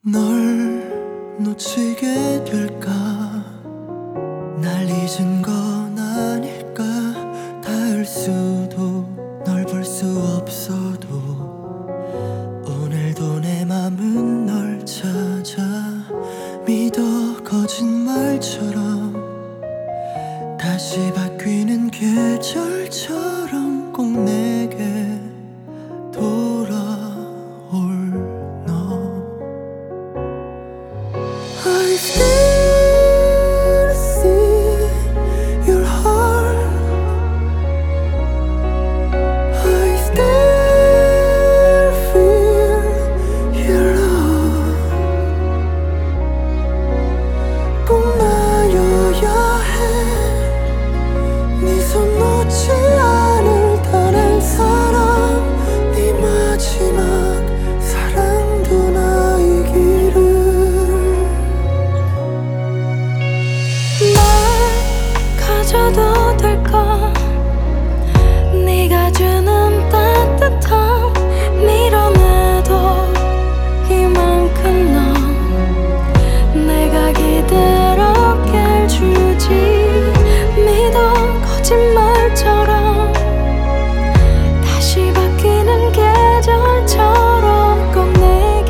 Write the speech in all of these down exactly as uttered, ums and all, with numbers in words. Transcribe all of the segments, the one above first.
널 놓치게 될까? 날 잊은 건 아닐까? 닿을 수도 널 볼 수 없어도 오늘도 내 맘은 널 찾아 믿어. 거짓말처럼 다시 바뀌는 계절처럼 꼭 내게 돌아올 너. I still see your heart. I still feel your love. 꼭 나여야 해. 네 손 놓지 않을 다른 사람. 네 마지막 사랑도 나이기를. 가져도 될까? 네가 주는 따뜻함 밀어내도 이만큼 넌 내가 기대롭게 주지 믿어. 거짓말처럼 다시 바뀌는 계절처럼 꼭 내게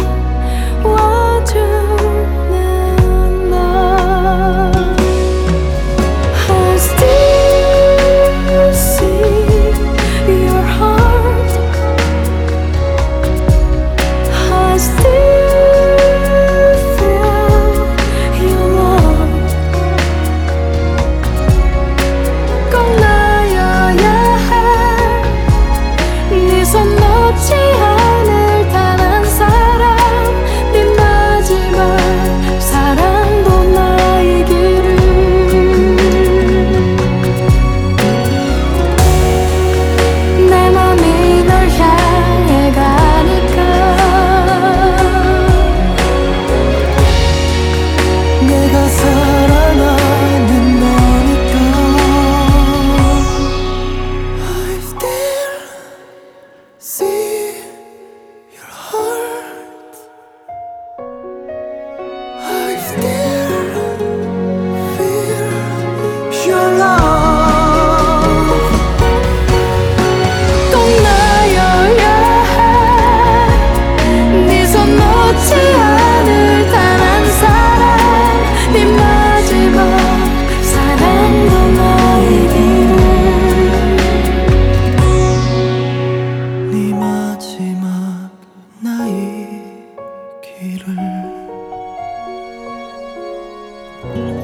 와주는 너. I still see your heart. I still feel your love. 꼭 나여야 해. 네 손 놓지 않을 단 한 사람. 네 마지막 사랑도 나이기를. 내 맘이 널 향해 가니까 내가 사랑하는 너니까. I still see your heart. I still feel your love. 꼭 나여야 해. 네 손 놓지 않을 단 한 사람. 네 마지막 사랑도 나이기를. 네 마지막 나이기를.